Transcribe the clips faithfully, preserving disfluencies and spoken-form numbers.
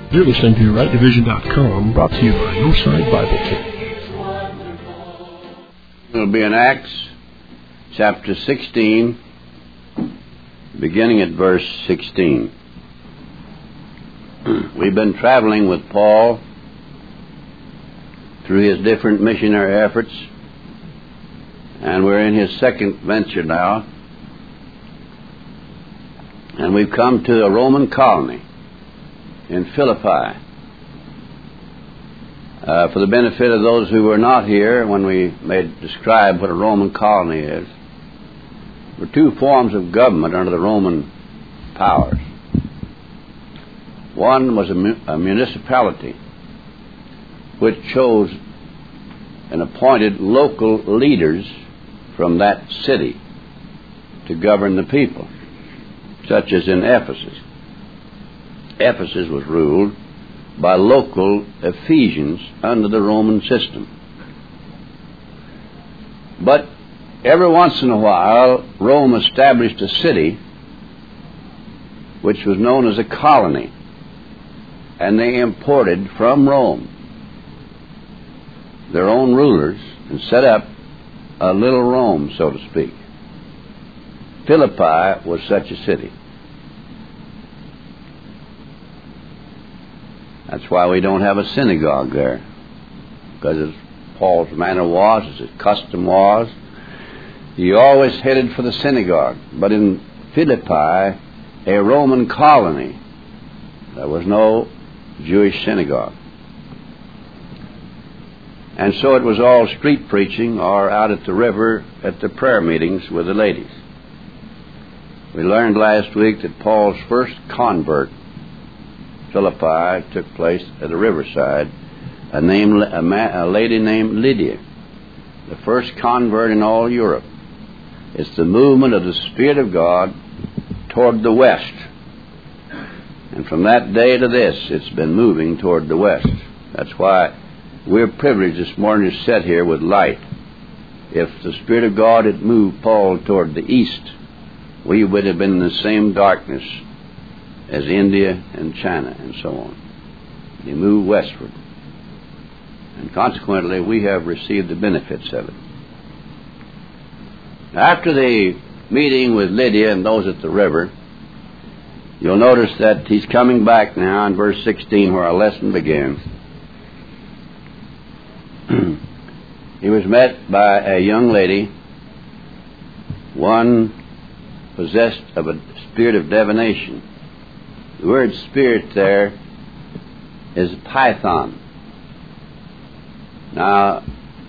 You're listening to right division dot com, brought to you by Northside Bible Church. It'll be in Acts chapter sixteen, beginning at verse sixteen. We've been traveling with Paul through his different missionary efforts, and we're in his second venture now, and we've come to a Roman colony in Philippi. Uh, for the benefit of those who were not here when we made describe what a Roman colony is, there were two forms of government under the Roman powers. One was a, mu- a municipality which chose and appointed local leaders from that city to govern the people, such as in Ephesus. Ephesus was ruled by local Ephesians under the Roman system. But every once in a while, Rome established a city which was known as a colony, and they imported from Rome their own rulers and set up a little Rome, so to speak. Philippi was such a city. That's why we don't have a synagogue there, because as Paul's manner was, as his custom was, he always headed for the synagogue. But in Philippi, a Roman colony, there was no Jewish synagogue. And so it was all street preaching or out at the river at the prayer meetings with the ladies. We learned last week that Paul's first convert, Philippi, took place at a riverside, a, name, a, ma, a lady named Lydia, the first convert in all Europe. It's the movement of the Spirit of God toward the west. And from that day to this, it's been moving toward the west. That's why we're privileged this morning to sit here with light. If the Spirit of God had moved Paul toward the east, we would have been in the same darkness as India and China and so on. He moved westward. And consequently, we have received the benefits of it. After the meeting with Lydia and those at the river, you'll notice that he's coming back now in verse sixteen where our lesson begins. He was met by a young lady, one possessed of a spirit of divination. The word spirit there is python. Now,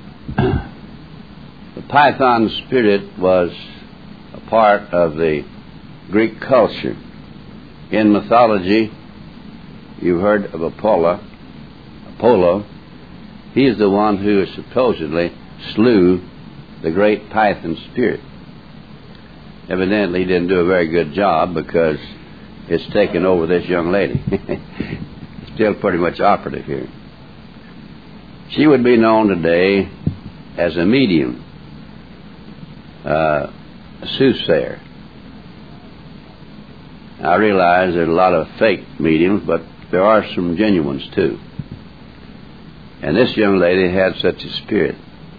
the python spirit was a part of the Greek culture. In mythology, you've heard of Apollo. Apollo, he is the one who supposedly slew the great python spirit. Evidently, he didn't do a very good job because it's taken over this young lady. Still pretty much operative here. She would be known today as a medium, uh, a soothsayer. I realize there's a lot of fake mediums, but there are some genuine ones too. And this young lady had such a spirit.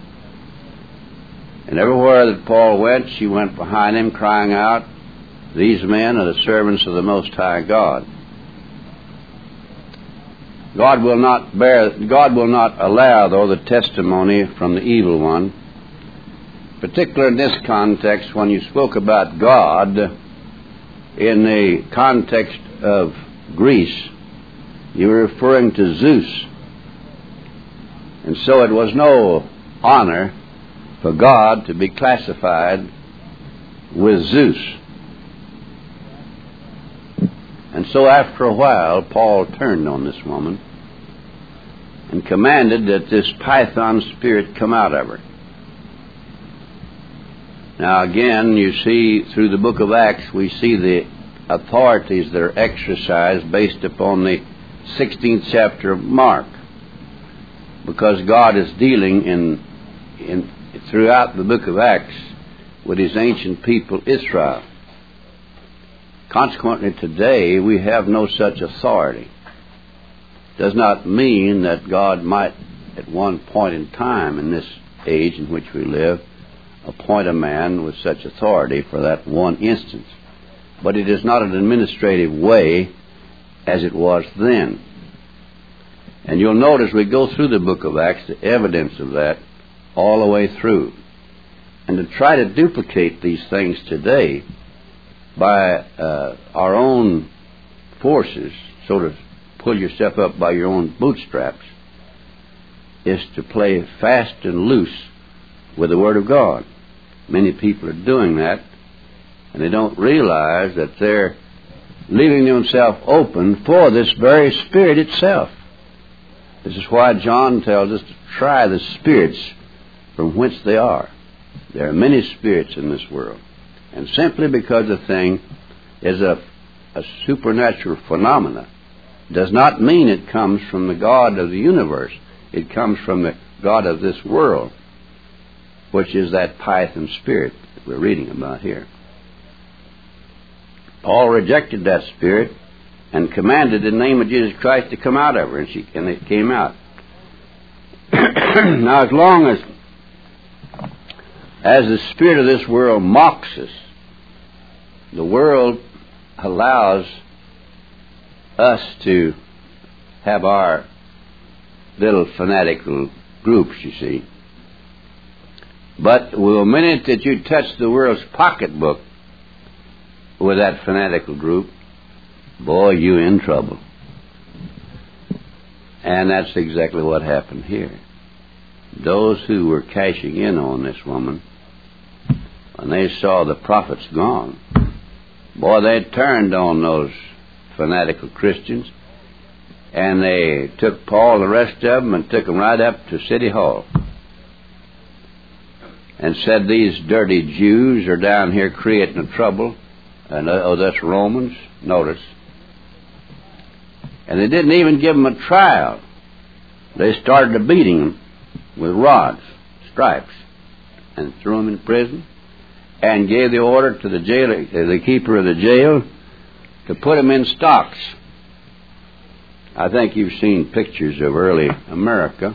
And everywhere that Paul went, she went behind him crying out, "These men are the servants of the Most High God." God will not bear, God will not allow, though, the testimony from the evil one. Particularly in this context, when you spoke about God in the context of Greece, you were referring to Zeus. And so it was no honor for God to be classified with Zeus. And so after a while, Paul turned on this woman and commanded that this python spirit come out of her. Now again, you see through the book of Acts, we see the authorities that are exercised based upon the sixteenth chapter of Mark, because God is dealing in, in throughout the book of Acts with his ancient people Israel. Consequently, today we have no such authority. does not mean that God might, at one point in time in this age in which we live, appoint a man with such authority for that one instance. But it is not an administrative way as it was then. And you'll notice we go through the book of Acts, the evidence of that all the way through. And to try to duplicate these things today by uh, our own forces, sort of pull yourself up by your own bootstraps, is to play fast and loose with the Word of God. Many people are doing that, and they don't realize that they're leaving themselves open for this very Spirit itself. This is why John tells us to try the spirits from whence they are. There are many spirits in this world. And simply because a thing is a, a supernatural phenomena does not mean it comes from the God of the universe. It comes from the God of this world, which is that Python spirit that we're reading about here. Paul rejected that spirit and commanded in the name of Jesus Christ to come out of her, and, she, and it came out. Now, as long as as the spirit of this world mocks us, the world allows us to have our little fanatical groups, you see. But the minute that you touch the world's pocketbook with that fanatical group, boy, you're in trouble. And that's exactly what happened here. Those who were cashing in on this woman, when they saw the prophets gone, boy, they turned on those fanatical Christians, and they took Paul and the rest of them and took them right up to City Hall and said, these dirty Jews are down here creating trouble, and oh, that's Romans, notice. And they didn't even give them a trial. They started beating them with rods, stripes, and threw them in prison, and gave the order to the jailer, the keeper of the jail, to put them in stocks. I think you've seen pictures of early America,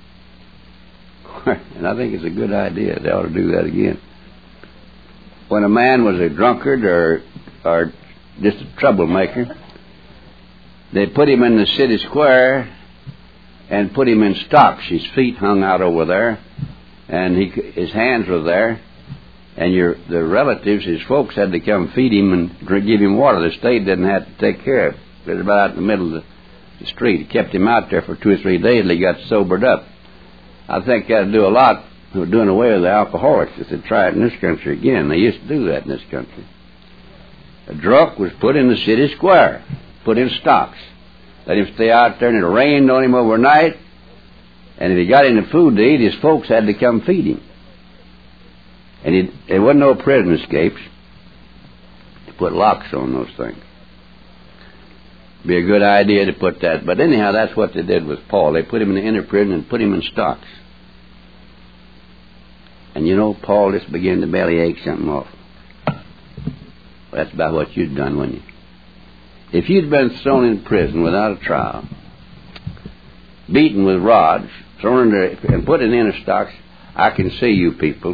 and I think it's a good idea. They ought to do that again. When a man was a drunkard or or just a troublemaker, they put him in the city square and put him in stocks. His feet hung out over there, and he, his hands were there, and your the relatives, his folks, had to come feed him and drink, give him water. The state didn't have to take care of him. It was about out in the middle of the, the street. It kept him out there for two or three days till he got sobered up. I think that'd do a lot of doing away with the alcoholics if they try it in this country again. They used to do that in this country. A drunk was put in the city square, put in stocks. Let him stay out there, and it rained on him overnight. And if he got any food to eat, his folks had to come feed him. And he, there wasn't no prison escapes. They put locks on those things. Be a good idea to put that. But anyhow, that's what they did with Paul. They put him in the inner prison and put him in stocks. And you know, Paul just began to bellyache something off. Well, that's about what you'd done, wouldn't you? If you'd been thrown in prison without a trial, beaten with rods, thrown into and put in inner stocks, I can see you people.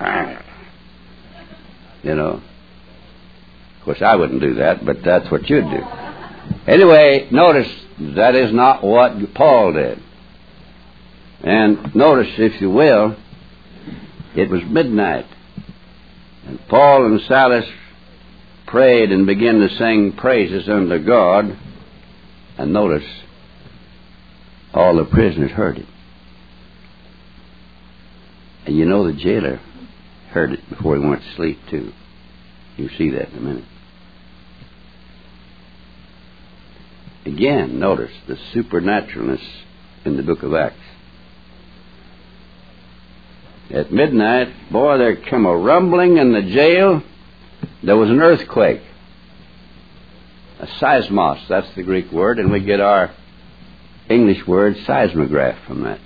You know. Of course, I wouldn't do that, but that's what you'd do. Anyway, notice that is not what Paul did. And notice, if you will, it was midnight. And Paul and Silas prayed and began to sing praises unto God. And notice, all the prisoners heard it. And you know the jailer heard it before he went to sleep, too. You'll see that in a minute. Again, notice the supernaturalness in the book of Acts. At midnight, boy, there came a rumbling in the jail. There was an earthquake. A seismos, that's the Greek word, and we get our English word seismograph from that.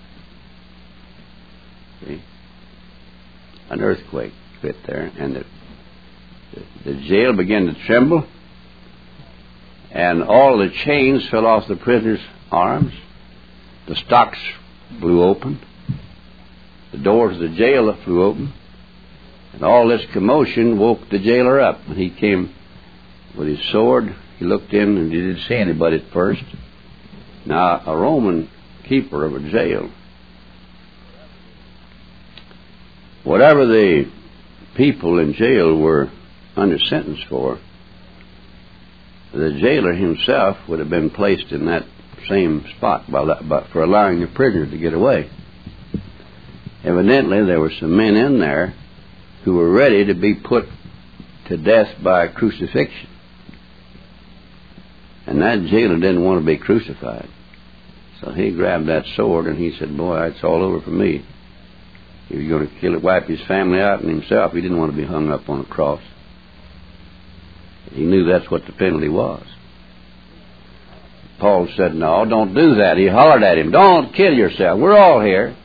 See? An earthquake fit there, and the, the, the jail began to tremble, and all the chains fell off the prisoners' arms. The stocks flew open. The doors of the jail flew open. And all this commotion woke the jailer up. And he came with his sword. He looked in and he didn't see anybody at first. Now, a Roman keeper of a jail, whatever the people in jail were under sentence for, the jailer himself would have been placed in that same spot by that, by, for allowing the prisoner to get away. Evidently, there were some men in there who were ready to be put to death by crucifixion. And that jailer didn't want to be crucified. So he grabbed that sword and he said, boy, it's all over for me. He was going to kill it, wipe his family out and himself. He didn't want to be hung up on a cross. He knew that's what the penalty was. Paul said, no, don't do that. He hollered at him, don't kill yourself. We're all here.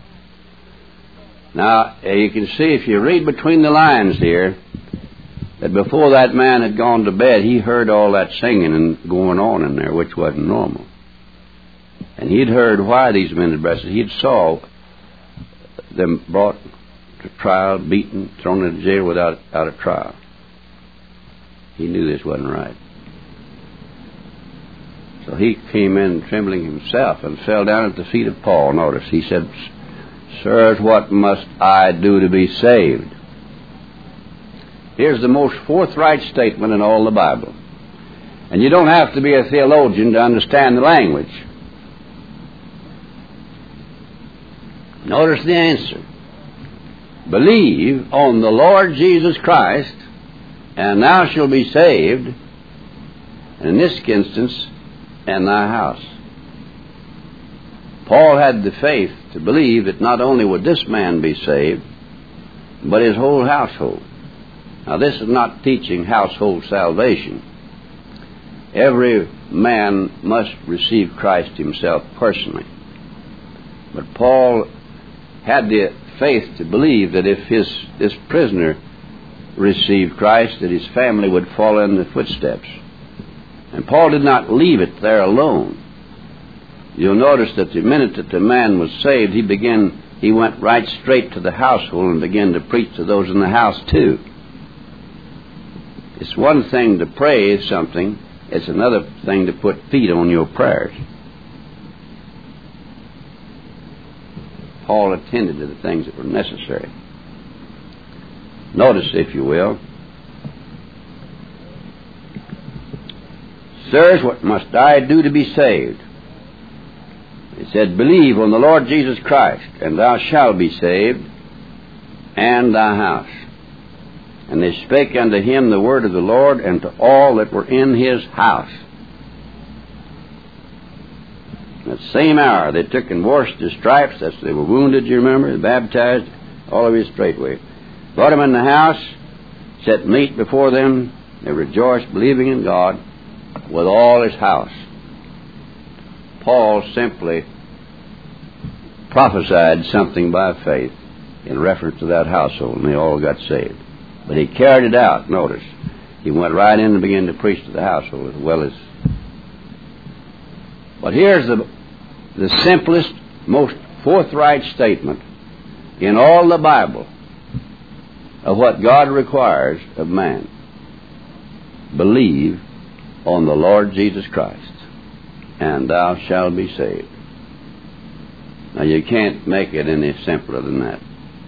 Now, you can see if you read between the lines here, that before that man had gone to bed, he heard all that singing and going on in there, which wasn't normal. And he'd heard why these men had arrested. He'd saw them brought to trial, beaten, thrown into jail without out of trial. He knew this wasn't right. So he came in trembling himself and fell down at the feet of Paul. Notice, he said, sirs, what must I do to be saved? Here's the most forthright statement in all the Bible. And you don't have to be a theologian to understand the language. Notice the answer. Believe on the Lord Jesus Christ, and thou shalt be saved, and in this instance, and thy house. Paul had the faith to believe that not only would this man be saved, but his whole household. Now, this is not teaching household salvation. Every man must receive Christ himself personally. But Paul had the faith to believe that if his this prisoner received Christ, that his family would follow in the footsteps. And Paul did not leave it there alone. You'll notice that the minute that the man was saved, he began, he went right straight to the household and began to preach to those in the house too. It's one thing to pray something, it's another thing to put feet on your prayers. Paul attended to the things that were necessary. Notice, if you will, sirs, what must I do to be saved? He said, believe on the Lord Jesus Christ, and thou shalt be saved, and thy house. And they spake unto him the word of the Lord, and to all that were in his house. At the same hour they took and washed his stripes, as they were wounded, you remember, they baptized all of his straightway. Brought him in the house, set meat before them, they rejoiced, believing in God, with all his house. Paul simply prophesied something by faith in reference to that household, and they all got saved. But he carried it out, notice. He went right in and began to preach to the household as well as... But here's the, the simplest, most forthright statement in all the Bible of what God requires of man. Believe on the Lord Jesus Christ, and thou shalt be saved. Now, you can't make it any simpler than that.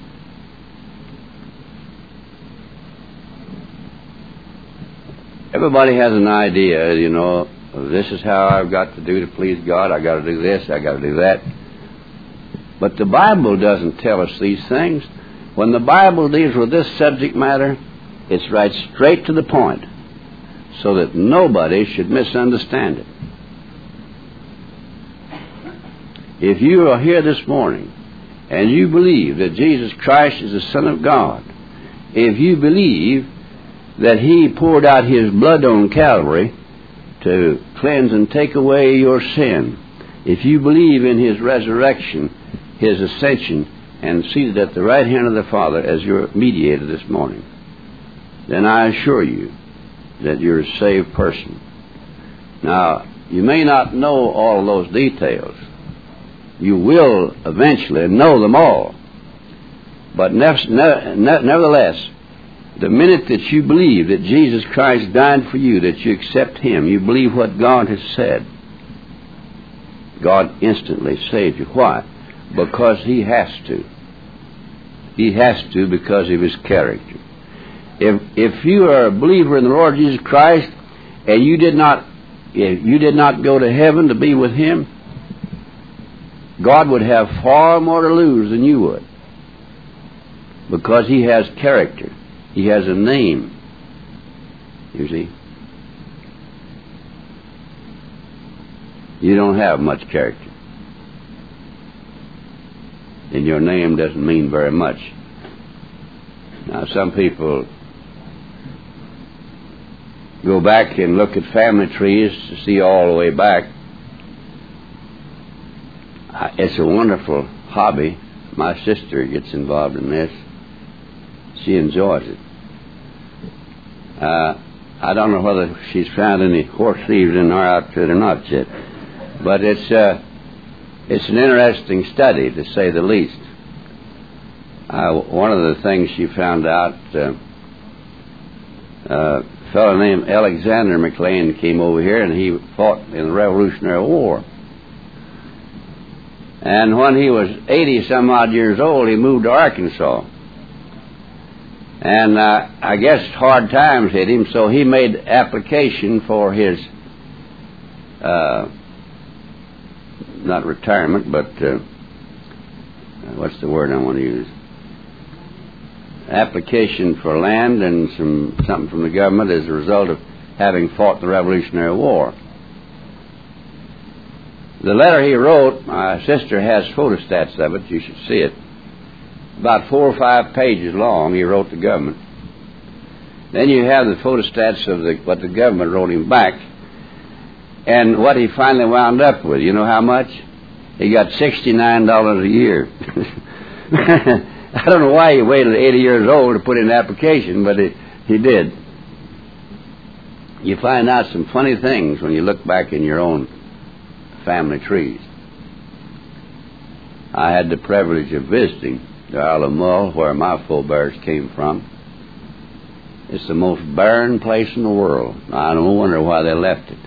Everybody has an idea, you know, this is how I've got to do to please God. I've got to do this, I've got to do that. But the Bible doesn't tell us these things. When the Bible deals with this subject matter, it's right straight to the point, so that nobody should misunderstand it. If you are here this morning and you believe that Jesus Christ is the Son of God, if you believe that He poured out His blood on Calvary to cleanse and take away your sin, if you believe in His resurrection, His ascension, and seated at the right hand of the Father as your mediator this morning, then I assure you that you're a saved person. Now, You may not know all of those details. You will eventually know them all. But nev- ne- ne- nevertheless, the minute that you believe that Jesus Christ died for you, that you accept Him, you believe what God has said, God instantly saves you. Why? Because He has to. He has to because of His character. If if you are a believer in the Lord Jesus Christ and you did not if you did not go to heaven to be with Him, God would have far more to lose than you would. Because He has character. He has a name. You see? You don't have much character. And your name doesn't mean very much. Now, some people go back and look at family trees to see all the way back. It's a wonderful hobby. My sister gets involved in this. She enjoys it. Uh, I don't know whether she's found any horse thieves in our outfit or not yet. But it's uh, it's an interesting study, to say the least. Uh, one of the things she found out, uh, uh, a fellow named Alexander McLean came over here, and he fought in the Revolutionary War. And when he was eighty some odd years old, he moved to Arkansas. And uh, I guess hard times hit him, so he made application for his, uh, not retirement, but uh, what's the word I want to use? Application for land and some something from the government as a result of having fought the Revolutionary War. The letter he wrote, my sister has photostats of it, you should see it. About four or five pages long, he wrote the government. Then you have the photostats of the, what the government wrote him back. And what he finally wound up with, you know how much? He got sixty-nine dollars a year. I don't know why he waited eighty years old to put in an application, but he, he did. You find out some funny things when you look back in your own family trees. I had the privilege of visiting the Isle of Mull, where my forebears came from. It's the most barren place in the world. I don't wonder why they left it.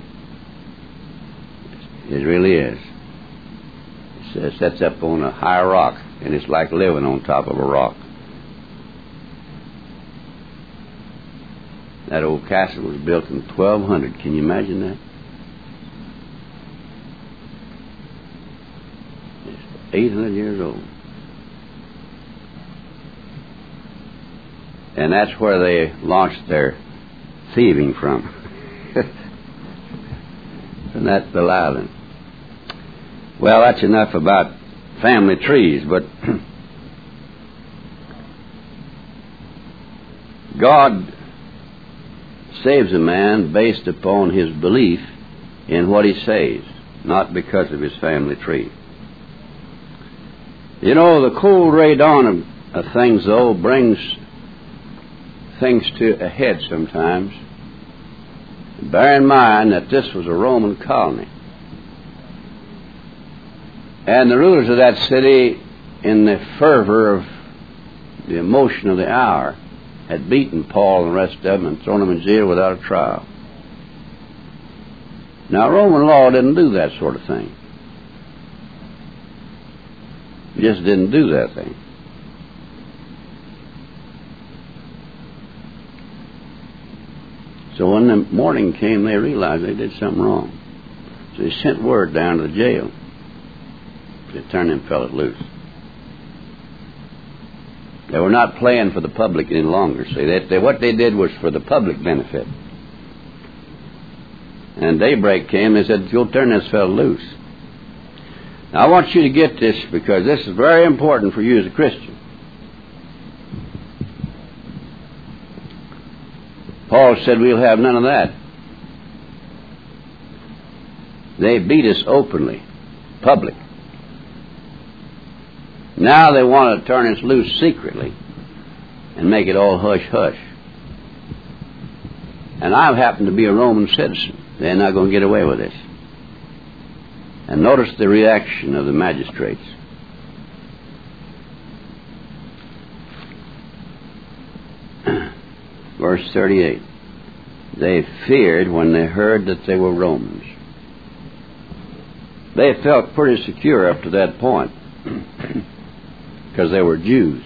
It really is. It sets up on a high rock, and it's like living on top of a rock. That old castle was built in twelve hundred. Can you imagine that? It's eight hundred years old. And that's where they launched their thieving from. From that little island. Well, that's enough about family trees, but God saves a man based upon his belief in what he says, not because of his family tree. You know, the cold ray dawn of, of things, though, brings things to a head sometimes. Bear in mind that this was a Roman colony. And the rulers of that city, in the fervor of the emotion of the hour, had beaten Paul and the rest of them and thrown them in jail without a trial. Now, Roman law didn't do that sort of thing. It just didn't do that thing. So when the morning came, they realized they did something wrong. So they sent word down to the jail to turn them fellas loose. They were not playing for the public any longer. See, they, they, what they did was for the public benefit. And daybreak came, they said, "Go turn this fellow loose." Now, I want you to get this, because this is very important for you as a Christian. Paul said we'll have none of that. They beat us openly, public. Now they want to turn us loose secretly and make it all hush-hush. And I happen to be a Roman citizen. They're not going to get away with this. And notice the reaction of the magistrates. Verse thirty-eight. They feared when they heard that they were Romans. They felt pretty secure up to that point because they were Jews.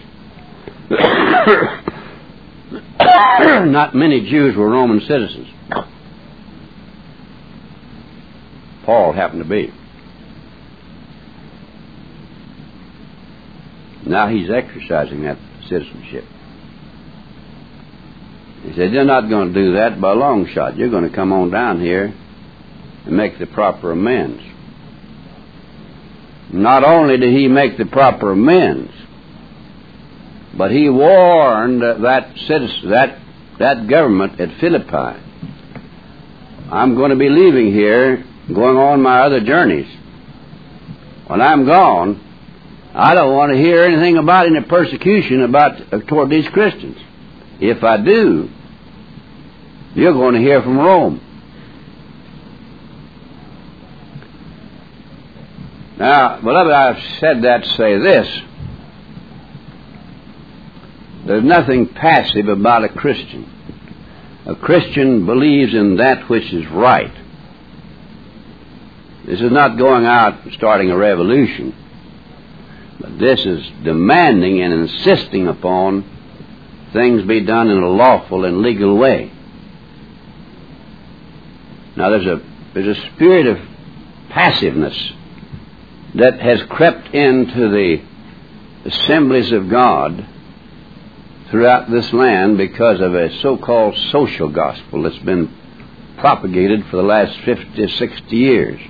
Not many Jews were Roman citizens. Paul happened to be. Now he's exercising that citizenship. He said, you're not going to do that by a long shot. You're going to come on down here and make the proper amends. Not only did he make the proper amends, but he warned that citizen, that, that government at Philippi, I'm going to be leaving here, going on my other journeys. When I'm gone, I don't want to hear anything about any persecution about uh, toward these Christians. If I do, you're going to hear from Rome. Now, beloved, I've said that to say this. There's nothing passive about a Christian. A Christian believes in that which is right. This is not going out and starting a revolution, but this is demanding and insisting upon things be done in a lawful and legal way. Now, there's a there's a spirit of passiveness that has crept into the assemblies of God throughout this land because of a so-called social gospel that's been propagated for the last fifty, sixty years.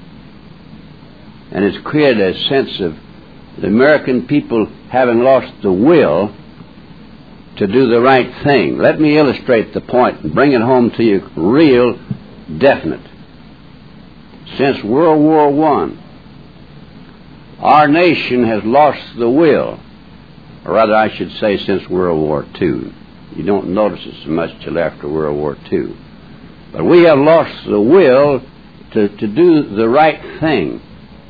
And it's created a sense of the American people having lost the will to do the right thing. Let me illustrate the point and bring it home to you real definite. Since World War One, our nation has lost the will, or rather I should say since World War Two. You don't notice it so much till after World War Two. But we have lost the will to, to do the right thing.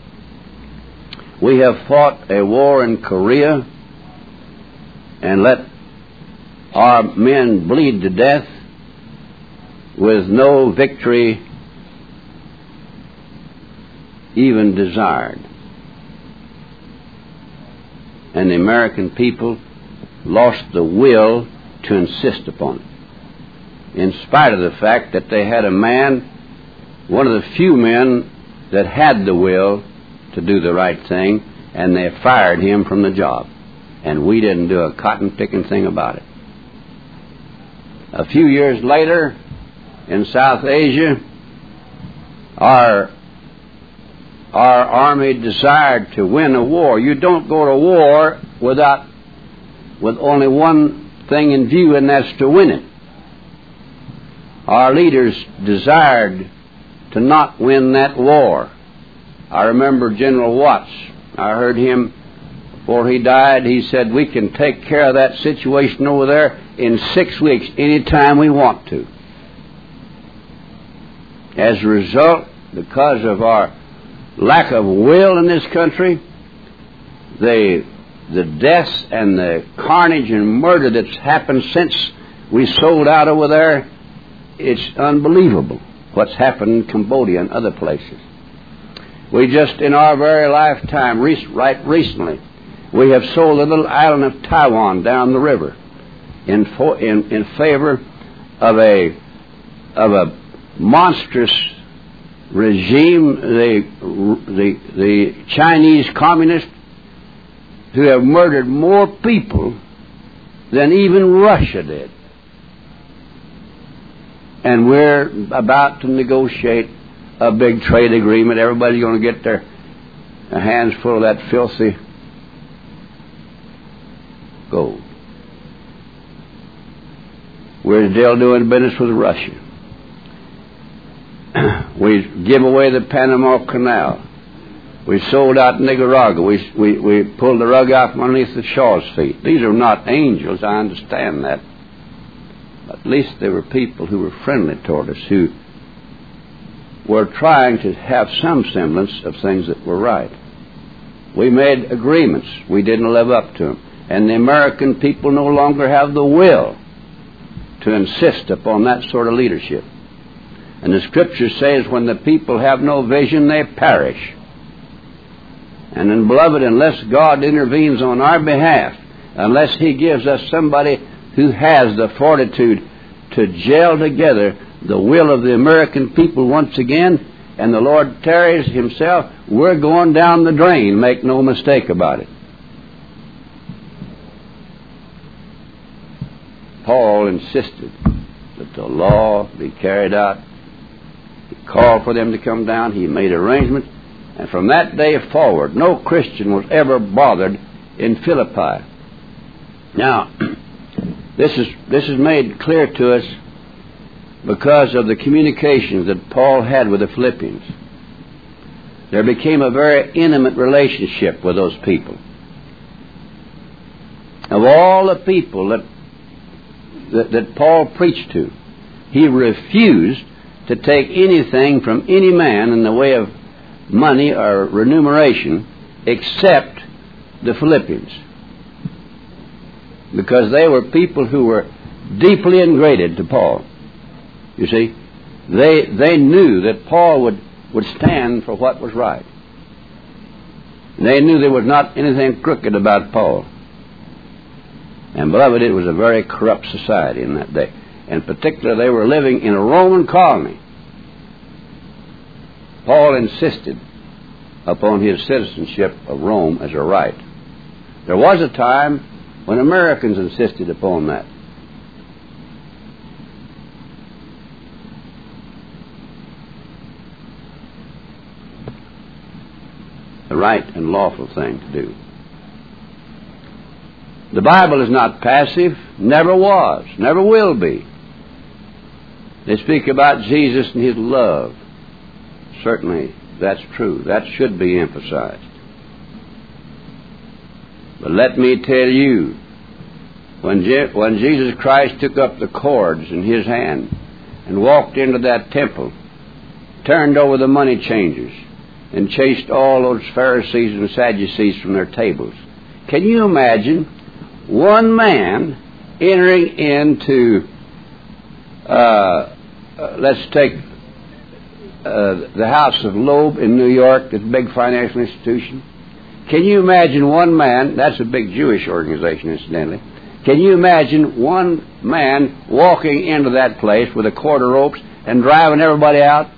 We have fought a war in Korea and let our men bleed to death with no victory even desired. And the American people lost the will to insist upon it, in spite of the fact that they had a man, one of the few men that had the will to do the right thing, and they fired him from the job. And we didn't do a cotton-picking thing about it. A few years later, in South Asia, our our army desired to win a war. You don't go to war without with only one thing in view, and that's to win it. Our leaders desired to not win that war. I remember General Watts. I heard him before he died. He said, we can take care of that situation over there in six weeks, any time we want to. As a result, because of our lack of will in this country, the the deaths and the carnage and murder that's happened since we sold out over there, it's unbelievable what's happened in Cambodia and other places. We just, in our very lifetime, right recently, we have sold the little island of Taiwan down the river in for, in, in favor of a of a monstrous regime, the the the Chinese communists, who have murdered more people than even Russia did. And we're about to negotiate a big trade agreement. Everybody's going to get their hands full of that filthy gold. We're still doing business with Russia. We give away the Panama Canal. We sold out Nicaragua. We, we, we pulled the rug out from underneath the Shaw's feet. These are not angels, I understand that. At least they were people who were friendly toward us, who were trying to have some semblance of things that were right. We made agreements. We didn't live up to them. And the American people no longer have the will to insist upon that sort of leadership. And the Scripture says when the people have no vision, they perish. And then, beloved, unless God intervenes on our behalf, unless He gives us somebody who has the fortitude to gel together the will of the American people once again, and the Lord tarries Himself, we're going down the drain. Make no mistake about it. Paul insisted that the law be carried out. He called for them to come down. He made arrangements. And from that day forward, no Christian was ever bothered in Philippi. Now, this is this is made clear to us because of the communications that Paul had with the Philippians. There became a very intimate relationship with those people. Of all the people that that, that Paul preached to, he refused to take anything from any man in the way of money or remuneration except the Philippians, because they were people who were deeply ingrained to Paul. You see, they they knew that Paul would, would stand for what was right. They knew there was not anything crooked about Paul. And beloved, it was a very corrupt society in that day. In particular, they were living in a Roman colony. Paul insisted upon his citizenship of Rome as a right. There was a time when Americans insisted upon that. The right and lawful thing to do. The Bible is not passive, never was, never will be. They speak about Jesus and His love. Certainly, that's true. That should be emphasized. But let me tell you, when, Je- when Jesus Christ took up the cords in His hand and walked into that temple, turned over the money changers, and chased all those Pharisees and Sadducees from their tables, can you imagine one man entering into, uh, uh, let's take uh, the House of Loeb in New York, this big financial institution? Can you imagine one man, that's a big Jewish organization incidentally, can you imagine one man walking into that place with a cord of ropes and driving everybody out?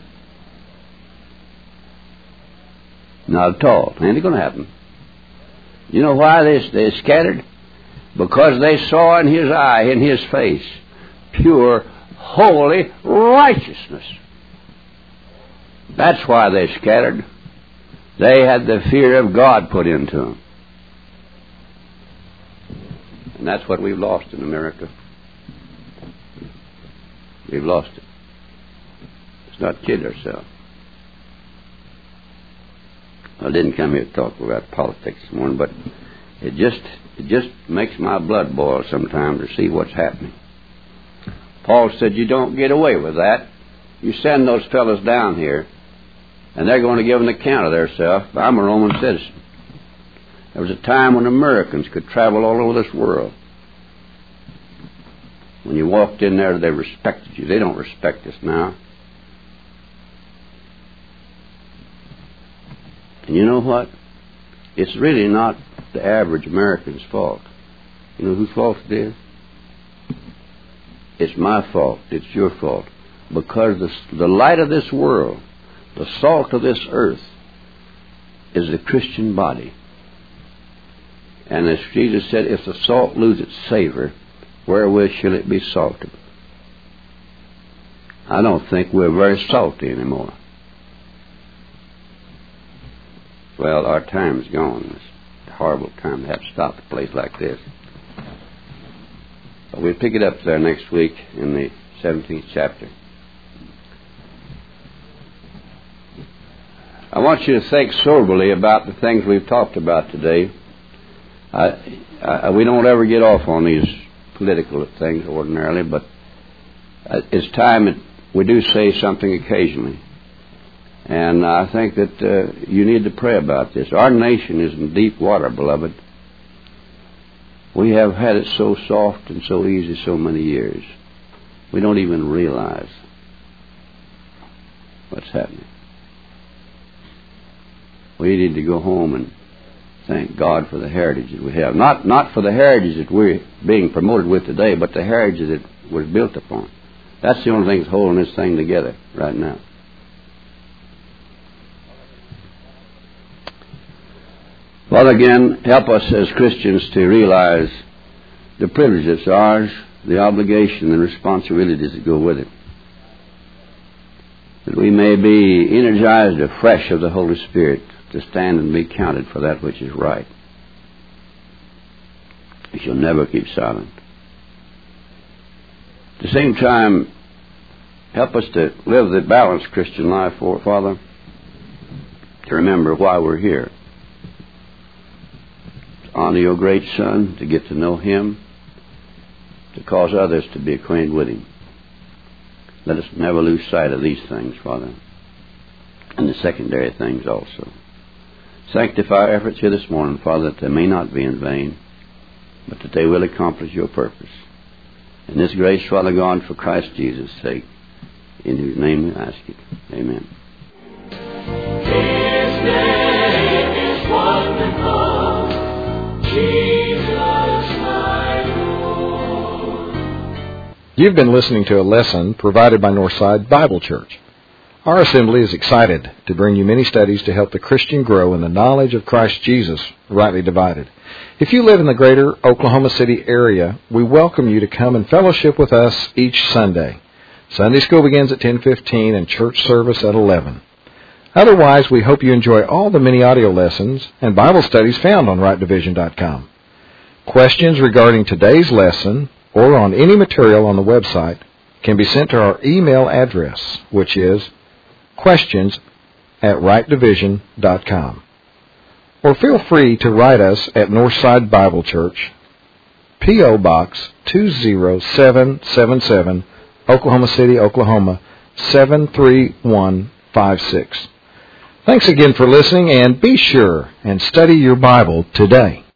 Not at all. Ain't going to happen. You know why they, they scattered? Because they saw in his eye, in his face, pure, holy righteousness. That's why they scattered. They had the fear of God put into them. And that's what we've lost in America. We've lost it. Let's not kid ourselves. I didn't come here to talk about politics this morning, but it just it just makes my blood boil sometimes to see what's happening. Paul said, you don't get away with that. You send those fellows down here, and they're going to give an account of themselves. I'm a Roman citizen. There was a time when Americans could travel all over this world. When you walked in there, they respected you. They don't respect us now. And you know what? It's really not the average American's fault. You know whose fault it is? It's my fault. It's your fault. Because the, the light of this world, the salt of this earth, is the Christian body. And as Jesus said, if the salt lose its savor, wherewith shall it be salted? I don't think we're very salty anymore. Well, our time's gone. It's a horrible time to have to stop a place like this. But we'll pick it up there next week in the seventeenth chapter. I want you to think soberly about the things we've talked about today. I, I, we don't ever get off on these political things ordinarily, but it's time that we do say something occasionally. And I think that uh, you need to pray about this. Our nation is in deep water, beloved. We have had it so soft and so easy so many years. We don't even realize what's happening. We need to go home and thank God for the heritage that we have. Not not for the heritage that we're being promoted with today, but the heritage that it was built upon. That's the only thing that's holding this thing together right now. Father, again, help us as Christians to realize the privilege that's ours, the obligation and responsibilities that go with it. That we may be energized afresh of the Holy Spirit to stand and be counted for that which is right. We shall never keep silent. At the same time, help us to live the balanced Christian life, for Father, to remember why we're here. To honor your great Son, to get to know Him, to cause others to be acquainted with Him. Let us never lose sight of these things, Father, and the secondary things also. Sanctify our efforts here this morning, Father, that they may not be in vain, but that they will accomplish your purpose. In this grace, Father God, for Christ Jesus' sake, in whose name we ask it. Amen. His name is wonderful, Jesus my Lord. You've been listening to a lesson provided by Northside Bible Church. Our assembly is excited to bring you many studies to help the Christian grow in the knowledge of Christ Jesus, rightly divided. If you live in the greater Oklahoma City area, we welcome you to come and fellowship with us each Sunday. Sunday school begins at ten fifteen and church service at eleven. Otherwise, we hope you enjoy all the many audio lessons and Bible studies found on right division dot com. Questions regarding today's lesson or on any material on the website can be sent to our email address, which is questions at right division dot com. Or feel free to write us at Northside Bible Church, P O. Box two zero seven seven seven, Oklahoma City, Oklahoma seven three one five six. Thanks again for listening, and be sure and study your Bible today.